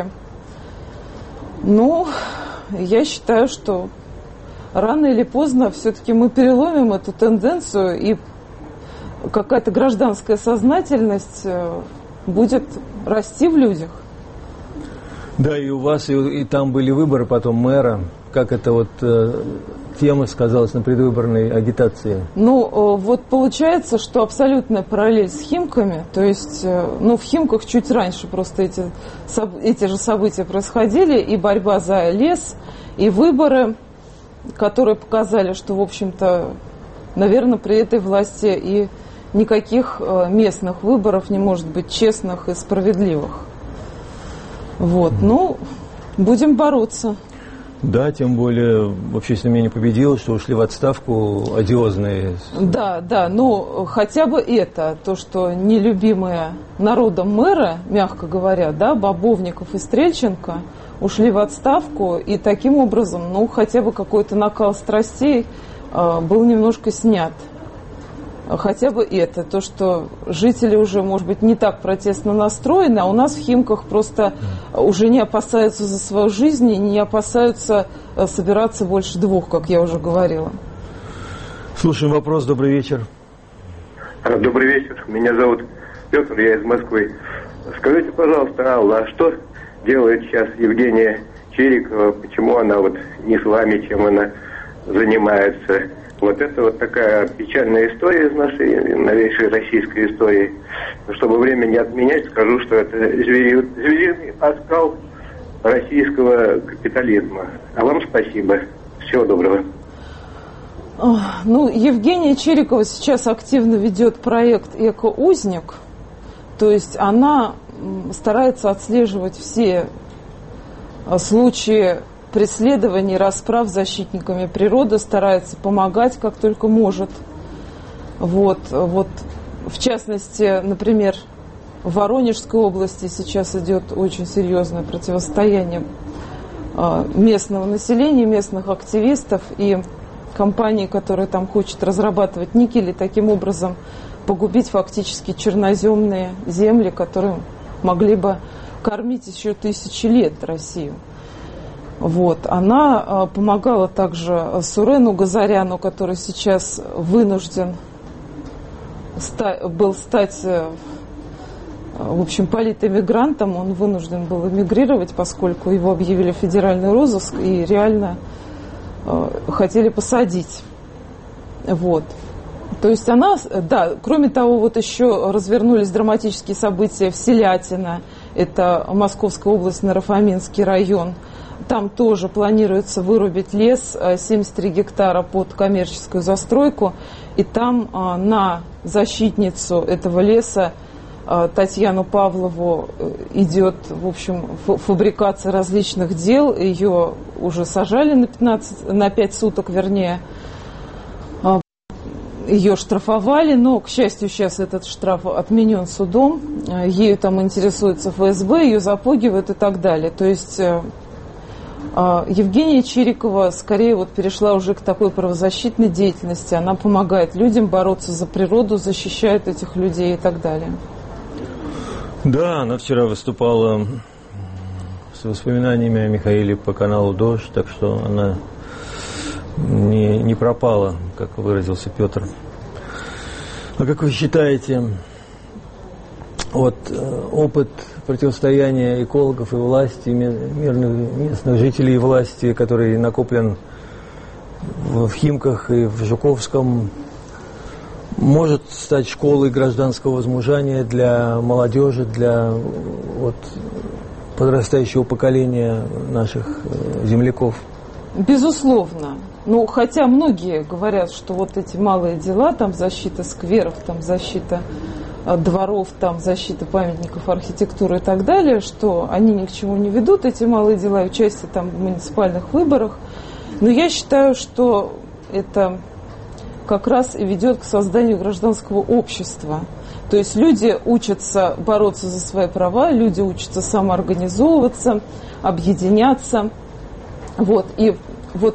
Speaker 3: Ну, я считаю, что рано или поздно все-таки мы переломим эту тенденцию, и какая-то гражданская сознательность э, будет расти в людях.
Speaker 2: Да, и у вас, и, и там были выборы потом мэра. Как это вот э, тема сказалась на предвыборной агитации?
Speaker 3: Ну, вот получается, что абсолютная параллель с Химками, то есть, ну, в Химках чуть раньше просто эти, эти же события происходили, и борьба за лес, и выборы, которые показали, что, в общем-то, наверное, при этой власти и никаких местных выборов не может быть честных и справедливых. Вот, ну, будем бороться.
Speaker 2: Да, тем более в общественном мнении победило, что ушли в отставку одиозные.
Speaker 3: Да, да, ну хотя бы это, то, что нелюбимые народом мэры, мягко говоря, да, Бобовников и Стрельченко ушли в отставку, и таким образом, ну, хотя бы какой-то накал страстей э, был немножко снят. Хотя бы это, то, что жители уже, может быть, не так протестно настроены, а у нас в Химках просто уже не опасаются за свою жизнь и не опасаются собираться больше двух, как я уже говорила.
Speaker 2: Слушаем вопрос. Добрый вечер.
Speaker 10: Добрый вечер. Меня зовут Петр, я из Москвы. Скажите, пожалуйста, Алла, а что делает сейчас Евгения Чирикова? Почему она вот не с вами, чем она занимается? Вот это вот такая печальная история из нашей новейшей российской истории. Чтобы время не отменять, скажу, что это звери... звериный оскал российского капитализма. А вам спасибо. Всего доброго.
Speaker 3: Ну, Евгения Чирикова сейчас активно ведет проект «Эко-узник». То есть она старается отслеживать все случаи преследований, расправ защитниками природы, старается помогать, как только может. Вот, вот, в частности, например, в Воронежской области сейчас идет очень серьезное противостояние местного населения, местных активистов и компании, которая там хочет разрабатывать никель, и таким образом погубить фактически черноземные земли, которые могли бы кормить еще тысячи лет Россию. Вот. Она а, помогала также Сурену Газаряну, который сейчас вынужден ста- был стать, в общем, политэмигрантом. Он вынужден был эмигрировать, поскольку его объявили в федеральный розыск и реально а, хотели посадить. Вот. То есть она, да, кроме того, вот еще развернулись драматические события в Селятино, это Московская область, Наро-Фоминский район. Там тоже планируется вырубить лес, семьдесят три гектара под коммерческую застройку. И там а, на защитницу этого леса а, Татьяну Павлову идет, в общем, фабрикация различных дел. Ее уже сажали на, пятнадцать, на пять суток, вернее. А, ее штрафовали, но, к счастью, сейчас этот штраф отменен судом. Ею там интересуется эф эс бэ, ее запугивают и так далее. То есть Евгения Чирикова скорее вот перешла уже к такой правозащитной деятельности. Она помогает людям бороться за природу, защищает этих людей и так далее.
Speaker 2: Да, она вчера выступала с воспоминаниями о Михаиле по каналу «Дождь», так что она не, не пропала, как выразился Петр. А как вы считаете, вот опыт противостояния экологов и власти, мирных местных жителей и власти, который накоплен в Химках и в Жуковском, может стать школой гражданского возмужания для молодежи, для вот, подрастающего поколения наших земляков?
Speaker 3: Безусловно. Ну, хотя многие говорят, что вот эти малые дела, там защита скверов, там защита дворов, там защита памятников архитектуры и так далее, что они ни к чему не ведут, эти малые дела, участие там в муниципальных выборах. Но я считаю, что это как раз и ведет к созданию гражданского общества. То есть люди учатся бороться за свои права, люди учатся самоорганизовываться, объединяться. Вот. И вот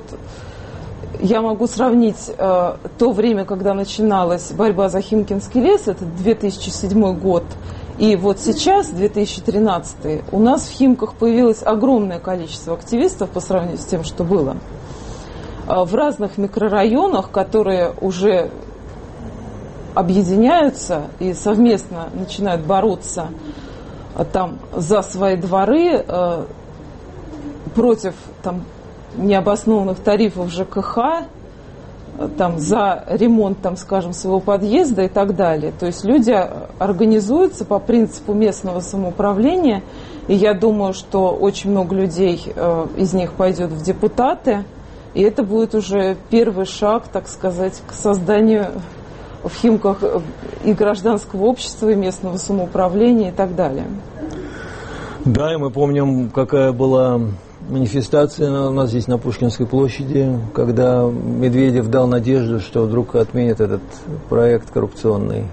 Speaker 3: я могу сравнить э, то время, когда начиналась борьба за Химкинский лес, это две тысячи седьмой год, и вот сейчас, две тысячи тринадцатый, у нас в Химках появилось огромное количество активистов по сравнению с тем, что было. Э, в разных микрорайонах, которые уже объединяются и совместно начинают бороться э, там, за свои дворы, э, против там, необоснованных тарифов ЖКХ, там, за ремонт, там, скажем, своего подъезда и так далее. То есть люди организуются по принципу местного самоуправления, и я думаю, что очень много людей э, из них пойдет в депутаты, и это будет уже первый шаг, так сказать, к созданию в Химках и гражданского общества, и местного самоуправления и так далее.
Speaker 2: Да, и мы помним, какая была манифестация у нас здесь на Пушкинской площади, когда Медведев дал надежду, что вдруг отменят этот проект коррупционный.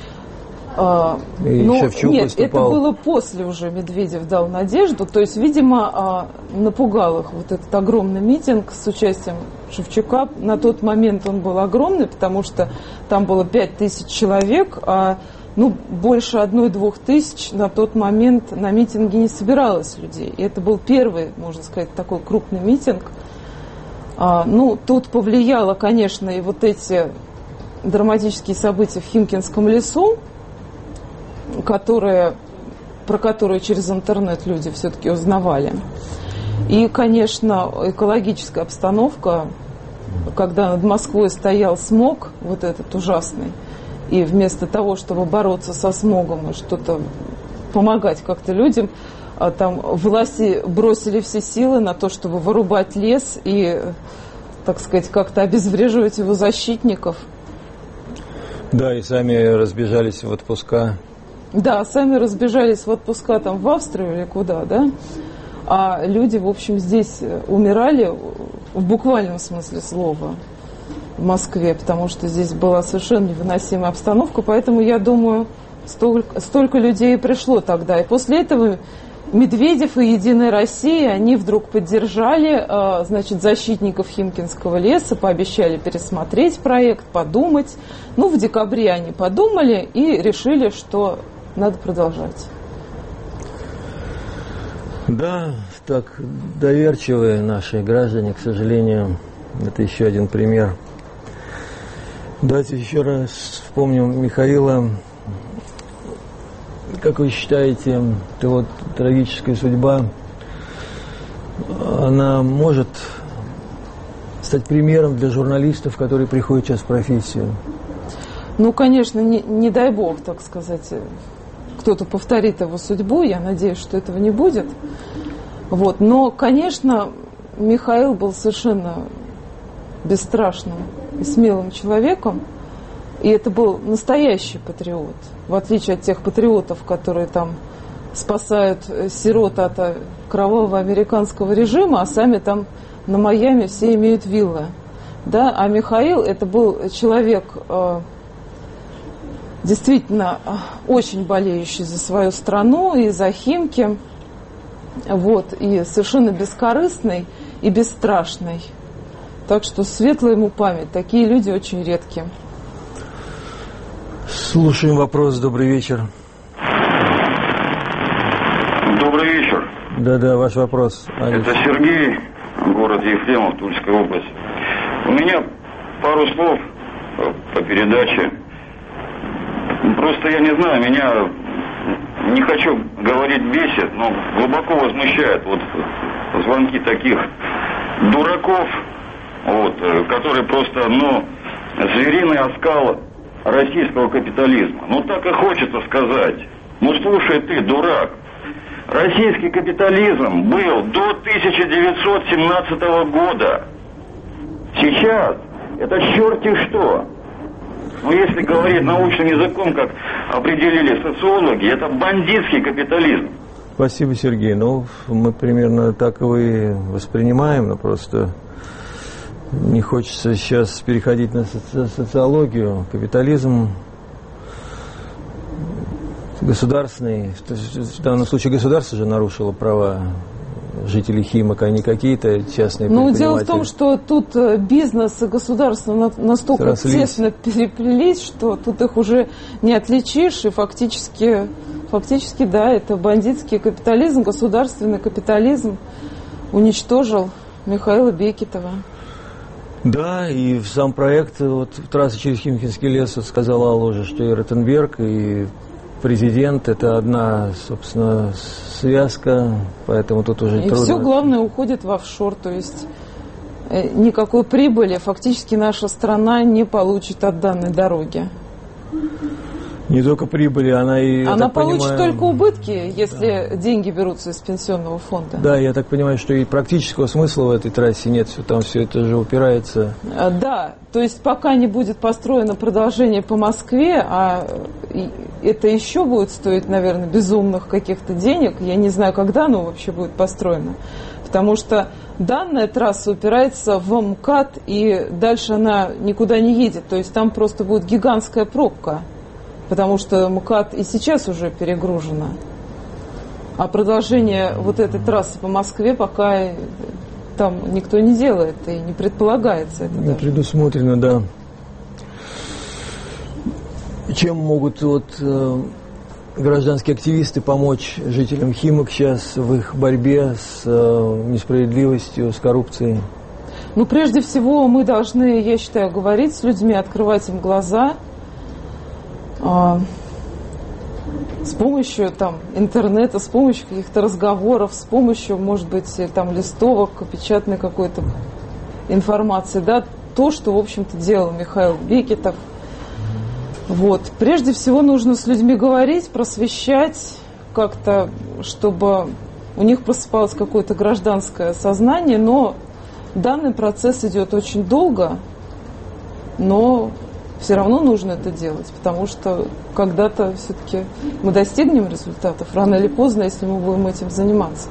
Speaker 3: А,
Speaker 2: и
Speaker 3: ну,
Speaker 2: Шевчук
Speaker 3: нет,
Speaker 2: выступал.
Speaker 3: Это было после уже Медведев дал надежду. То есть, видимо, а, напугал их вот этот огромный митинг с участием Шевчука. На тот момент он был огромный, потому что там было пять тысяч человек, а ну, больше одной-двух тысяч на тот момент на митинге не собиралось людей. И это был первый, можно сказать, такой крупный митинг. А, ну, тут повлияло, конечно, и вот эти драматические события в Химкинском лесу, которые, про которые через интернет люди все-таки узнавали. И, конечно, экологическая обстановка, когда над Москвой стоял смог, вот этот ужасный, и вместо того, чтобы бороться со смогом и что-то помогать как-то людям, там власти бросили все силы на то, чтобы вырубать лес и, так сказать, как-то обезвреживать его защитников.
Speaker 2: Да, и сами разбежались в отпуска.
Speaker 3: Да, сами разбежались в отпуска там в Австрию или куда, да? А люди, в общем, здесь умирали в буквальном смысле слова в Москве, потому что здесь была совершенно невыносимая обстановка, поэтому, я думаю, столько, столько людей и пришло тогда. И после этого Медведев и «Единая Россия», они вдруг поддержали, значит, защитников Химкинского леса, пообещали пересмотреть проект, подумать. Ну, в декабре они подумали и решили, что надо продолжать.
Speaker 2: Да, так доверчивые наши граждане, к сожалению, это еще один пример. Давайте еще раз вспомним Михаила. Как вы считаете, эта вот трагическая судьба, она может стать примером для журналистов, которые приходят сейчас в профессию?
Speaker 3: Ну, конечно, не, не дай бог, так сказать, кто-то повторит его судьбу, я надеюсь, что этого не будет. Вот. Но, конечно, Михаил был совершенно бесстрашным и смелым человеком, и это был настоящий патриот, в отличие от тех патриотов, которые там спасают сирот от кровавого американского режима, а сами там на Майами все имеют виллы. Да? А Михаил это был человек э, действительно очень болеющий за свою страну и за Химки, вот, и совершенно бескорыстный и бесстрашный. Так что светлая ему память. Такие люди очень редкие.
Speaker 2: Слушаем вопрос. Добрый вечер.
Speaker 11: Добрый вечер.
Speaker 2: Да-да, ваш вопрос. Алекс.
Speaker 11: Это Сергей, город Ефремов, Тульская область. У меня пару слов по передаче. Просто я не знаю, меня, не хочу говорить, бесит, но глубоко возмущает вот звонки таких дураков, вот, которые просто, ну, звериный оскал российского капитализма. Ну, так и хочется сказать. Ну, слушай ты, дурак, российский капитализм был до тысяча девятьсот семнадцатого года. Сейчас это черти что. Ну, если говорить научным языком, как определили социологи, это бандитский капитализм.
Speaker 2: Спасибо, Сергей. Ну, мы примерно так его и воспринимаем, но просто не хочется сейчас переходить на соци- социологию. Капитализм государственный, в данном случае государство же нарушило права жителей Химок, а не какие-то частные
Speaker 3: ну,
Speaker 2: предприниматели.
Speaker 3: Дело в том, что тут бизнес и государство настолько
Speaker 2: Срослись.
Speaker 3: тесно переплелись, что тут их уже не отличишь, и фактически, фактически, да, это бандитский капитализм, государственный капитализм уничтожил Михаила Бекетова.
Speaker 2: Да, и в сам проект вот, трассы через Химкинский лес, вот, сказала Алла уже, что и Ротенберг, и президент, это одна, собственно, связка, поэтому тут уже
Speaker 3: и
Speaker 2: трудно.
Speaker 3: все главное уходит в офшор, то есть никакой прибыли фактически наша страна не получит от данной дороги.
Speaker 2: Не только прибыли, она и...
Speaker 3: Она получит
Speaker 2: понимаю,
Speaker 3: только убытки, если да. деньги берутся из пенсионного фонда.
Speaker 2: Да, я так понимаю, что и практического смысла в этой трассе нет, там все это же упирается.
Speaker 3: Да, то есть пока не будет построено продолжение по Москве, а это еще будет стоить, наверное, безумных каких-то денег, я не знаю, когда оно вообще будет построено, потому что данная трасса упирается в МКАД, и дальше она никуда не едет, то есть там просто будет гигантская пробка. Потому что МКАД и сейчас уже перегружено. А продолжение вот этой трассы по Москве пока там никто не делает и не предполагается. Это
Speaker 2: не
Speaker 3: даже.
Speaker 2: Предусмотрено, да. Чем могут вот, э, гражданские активисты помочь жителям Химок сейчас в их борьбе с э, несправедливостью, с коррупцией?
Speaker 3: Ну, прежде всего, мы должны, я считаю, говорить с людьми, открывать им глаза, с помощью там, интернета, с помощью каких-то разговоров, с помощью, может быть, там, листовок, печатной какой-то информации, да, то, что, в общем-то, делал Михаил Бекетов. Вот. Прежде всего нужно с людьми говорить, просвещать как-то, чтобы у них просыпалось какое-то гражданское сознание, но данный процесс идет очень долго, но все равно нужно это делать, потому что когда-то все-таки мы достигнем результатов, рано или поздно, если мы будем этим заниматься.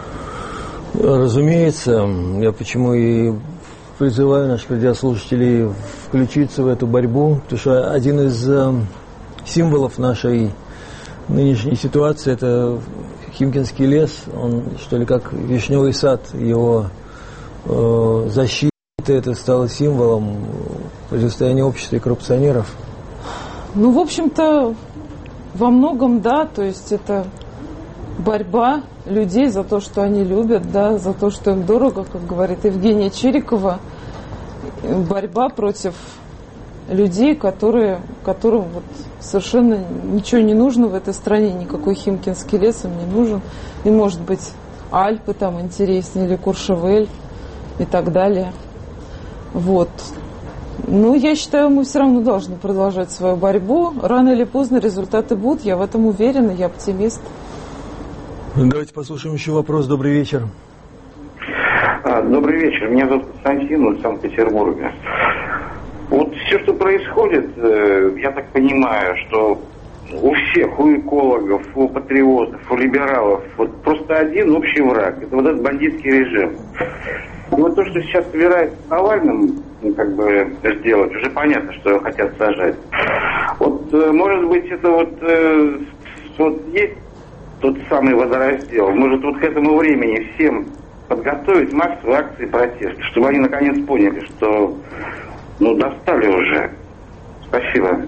Speaker 2: Разумеется, я почему и призываю наших радиослушателей включиться в эту борьбу, потому что один из э, символов нашей нынешней ситуации – это Химкинский лес, он что ли как вишневый сад, его э, защита. Это стало символом противостояния общества и коррупционеров?
Speaker 3: Ну, в общем-то, во многом, да, то есть это борьба людей за то, что они любят, да, за то, что им дорого, как говорит Евгения Чирикова, борьба против людей, которые, которым вот совершенно ничего не нужно в этой стране, никакой Химкинский лес им не нужен, и, может быть, Альпы там интереснее, или Куршевель и так далее. Вот. Ну, я считаю, мы все равно должны продолжать свою борьбу. Рано или поздно результаты будут, я в этом уверена, я оптимист.
Speaker 2: Давайте послушаем еще вопрос. Добрый вечер.
Speaker 12: Добрый вечер. Меня зовут Константин из Санкт-Петербурга. Вот все, что происходит, я так понимаю, что у всех, у экологов, у патриотов, у либералов, вот просто один общий враг. Это вот этот бандитский режим. И вот то, что сейчас собирается с Навальным, ну, как бы сделать, уже понятно, что хотят сажать. Вот, может быть, это вот, э, вот есть тот самый водораздел. Может, вот к этому времени всем подготовить массовые акции протеста, чтобы они наконец поняли, что, ну, достали уже. Спасибо.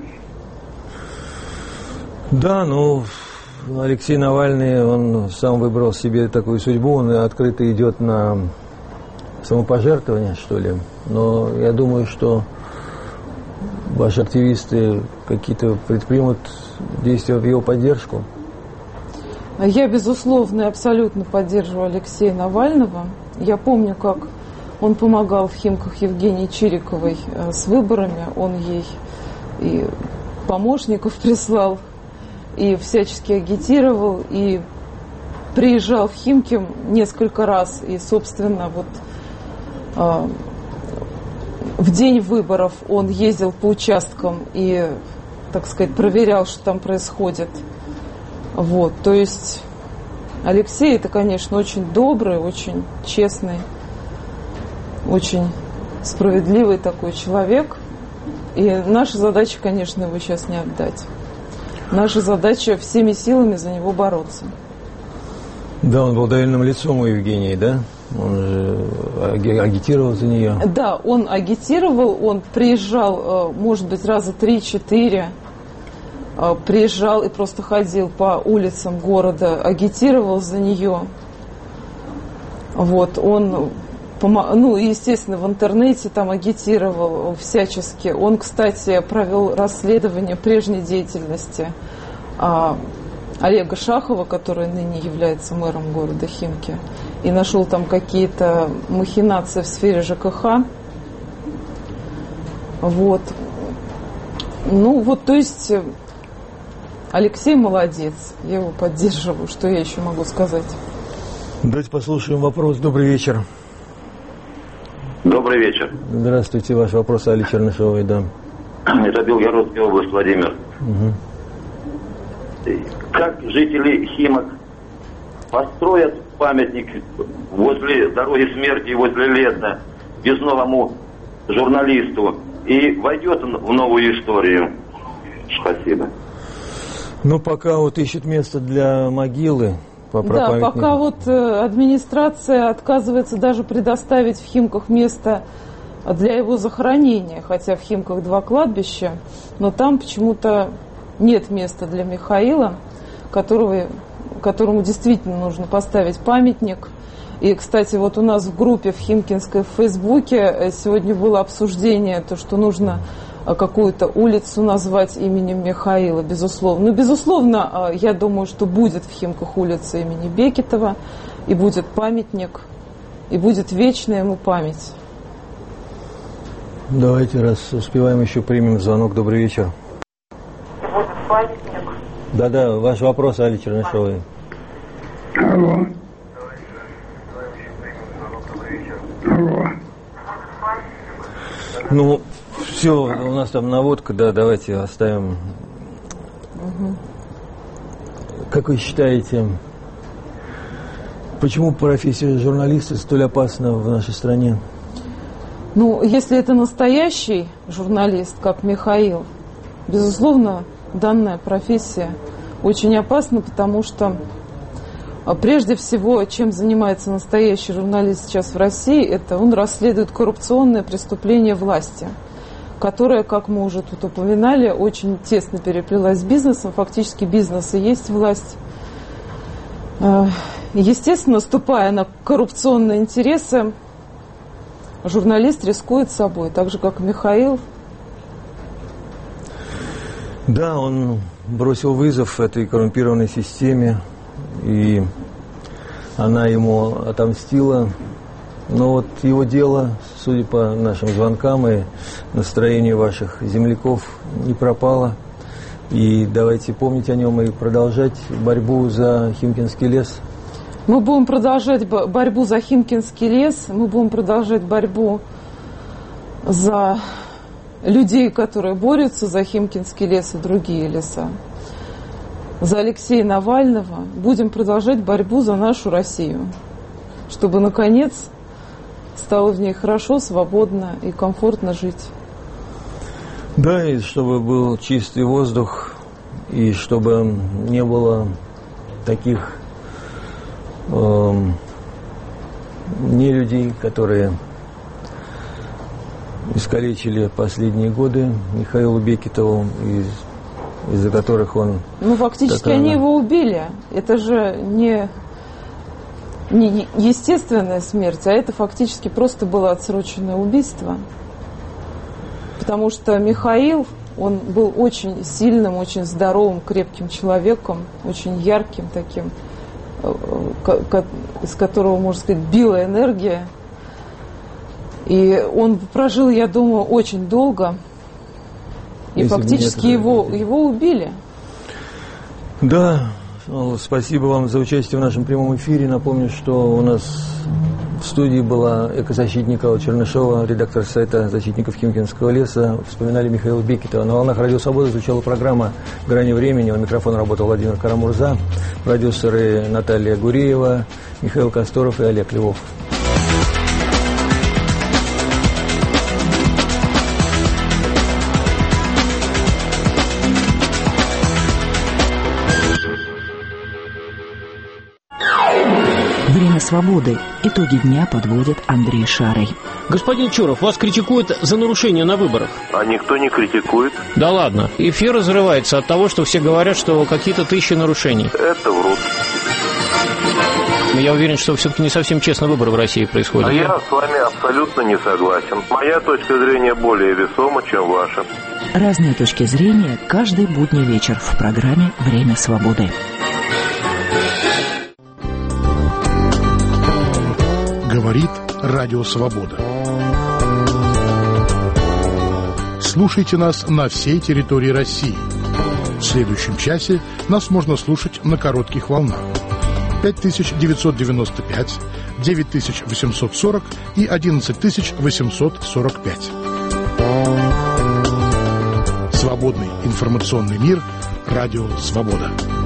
Speaker 2: Да, ну, Алексей Навальный, он сам выбрал себе такую судьбу, он открыто идет на самопожертвование, что ли. Но я думаю, что ваши активисты какие-то предпримут действия в его поддержку.
Speaker 3: Я, безусловно, и абсолютно поддерживаю Алексея Навального. Я помню, как он помогал в Химках Евгении Чириковой с выборами. Он ей и помощников прислал, и всячески агитировал, и приезжал в Химки несколько раз, и, собственно, вот э, в день выборов он ездил по участкам и, так сказать, проверял, что там происходит. Вот, то есть Алексей, это, конечно, очень добрый, очень честный, очень справедливый такой человек. И наша задача, конечно, его сейчас не отдать. Наша задача всеми силами за него бороться.
Speaker 2: Да, он был доверенным лицом у Евгении, да? Он же агитировал за нее.
Speaker 3: Да, он агитировал, он приезжал, может быть, раза три-четыре, приезжал и просто ходил по улицам города, агитировал за нее. Вот, он, ну, естественно, в интернете там агитировал всячески. Он, кстати, провел расследование прежней деятельности Олега Шахова, который ныне является мэром города Химки, и нашел там какие-то махинации в сфере ЖКХ. Вот. Ну, вот, то есть Алексей молодец, я его поддерживаю. Что я еще могу сказать?
Speaker 2: Давайте послушаем вопрос. Добрый вечер.
Speaker 13: Добрый вечер.
Speaker 2: Здравствуйте, ваш вопрос Али Чернышевой, да.
Speaker 13: Это Белгородская область, Владимир.
Speaker 2: Угу.
Speaker 13: Как жители Химок построят памятник возле дороги смерти, возле леса, безновому журналисту, и войдет он в новую историю? Спасибо.
Speaker 2: Ну, пока вот ищут место для могилы. По
Speaker 3: да, пока вот э, администрация отказывается даже предоставить в Химках место для его захоронения, хотя в Химках два кладбища, но там почему-то нет места для Михаила, которого, которому действительно нужно поставить памятник. И, кстати, вот у нас в группе в Химкинской в Фейсбуке сегодня было обсуждение, то, что нужно какую-то улицу назвать именем Михаила, безусловно. Ну, безусловно, я думаю, что будет в Химках улица имени Бекетова, и будет памятник, и будет вечная ему память.
Speaker 2: Давайте, раз успеваем, еще примем звонок. Добрый вечер.
Speaker 14: Будет памятник.
Speaker 2: Да-да, ваш вопрос, Али Чернышевой.
Speaker 14: Алло. Алло.
Speaker 2: Ну, все, у нас там наводка, да, давайте оставим.
Speaker 3: Угу.
Speaker 2: Как вы считаете, почему профессия журналиста столь опасна в нашей стране?
Speaker 3: Ну, если это настоящий журналист, как Михаил, безусловно, данная профессия очень опасна, потому что прежде всего, чем занимается настоящий журналист сейчас в России, это он расследует коррупционные преступления власти, которая, как мы уже тут упоминали, очень тесно переплелась с бизнесом. Фактически бизнес и есть власть. Естественно, ступая на коррупционные интересы, журналист рискует собой, так же, как Михаил.
Speaker 2: Да, он бросил вызов этой коррумпированной системе, и она ему отомстила. Но вот его дело, судя по нашим звонкам и настроению ваших земляков, не пропало. И давайте помнить о нем и продолжать борьбу за Химкинский лес.
Speaker 3: Мы будем продолжать борьбу за Химкинский лес, мы будем продолжать борьбу за людей, которые борются за Химкинский лес и другие леса, за Алексея Навального. Будем продолжать борьбу за нашу Россию, чтобы, наконец, стало в ней хорошо, свободно и комфортно жить.
Speaker 2: Да, и чтобы был чистый воздух, и чтобы не было таких э, нелюдей, которые искалечили последние годы Михаилу Бекетову, из, из-за которых он...
Speaker 3: Ну, фактически
Speaker 2: такая...
Speaker 3: они его убили. Это же не, не естественная смерть, а это фактически просто было отсроченное убийство. Потому что Михаил, он был очень сильным, очень здоровым, крепким человеком, очень ярким таким, из которого, можно сказать, била энергия. И он прожил, я думаю, очень долго. И Если фактически его, его убили.
Speaker 2: Да, ну, спасибо вам за участие в нашем прямом эфире. Напомню, что у нас в студии была экозащитник Алла Чернышева, редактор сайта защитников Химкинского леса. Вспоминали Михаила Бекетова. На волнах Радио Свобода звучала программа «Грани времени». У микрофона работал Владимир Карамурза, продюсеры Наталья Гуреева, Михаил Косторов и Олег Львов.
Speaker 15: Время свободы. Итоги дня подводит Андрей Шарый.
Speaker 16: Господин Чуров, вас критикуют за нарушение на выборах.
Speaker 17: А никто не критикует.
Speaker 16: Да ладно. Эфир разрывается от того, что все говорят, что какие-то тысячи нарушений.
Speaker 17: Это врут.
Speaker 16: Но я уверен, что все-таки не совсем честно выборы в России происходят.
Speaker 17: А я с вами абсолютно не согласен. Моя точка зрения более весома, чем ваша.
Speaker 15: Разные точки зрения каждый будний вечер в программе «Время свободы».
Speaker 18: Говорит Радио Свобода. Слушайте нас на всей территории России. В следующем часе нас можно слушать на коротких волнах. пять тысяч девятьсот девяносто пять, девять тысяч восемьсот сорок и одиннадцать тысяч восемьсот сорок пять. Свободный информационный мир. Радио Свобода.